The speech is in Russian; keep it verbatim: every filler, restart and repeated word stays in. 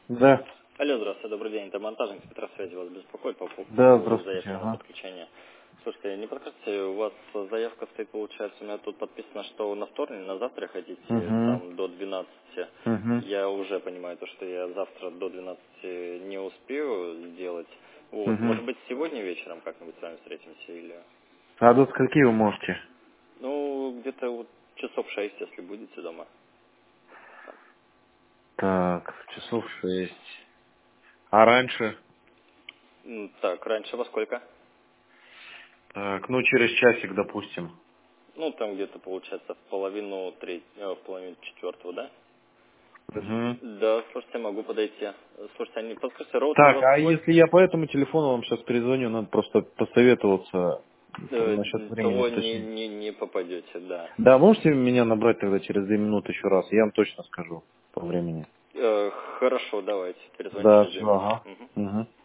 Да. Алло, здравствуйте, добрый день. Это монтажник Петросвязи вас беспокоит по по Да, поводу здравствуйте, заявки на ага. подключение. Слушайте, не подскажете, у вас заявка стоит, получается, у меня тут подписано, что на вторник, на завтра хотите Угу. там до двенадцати. Угу. Я уже понимаю то, что я завтра до двенадцати не успею сделать. Вот, Угу. может быть, сегодня вечером как-нибудь с вами встретимся или... А до скольки вы можете? Ну, где-то вот часов шесть, если будете дома. Так, часов шесть. А раньше? М, Так, раньше во сколько? Так, ну через часик, допустим. Ну, там где-то, получается, в половину третьего, в половину четвертого, да? Угу. Да, слушайте, могу подойти. Слушайте, они, подскажите, роутер у Так, вас а свой? если я по этому телефону вам сейчас перезвоню, надо просто посоветоваться Э, насчет времени то не, уточнить. не, не попадете, да. Да, можете меня набрать тогда через две минуты еще раз? Я вам точно скажу по времени. Э, хорошо, давайте, перезвоню Да, через две все, минуты. ага. Мгм. Угу.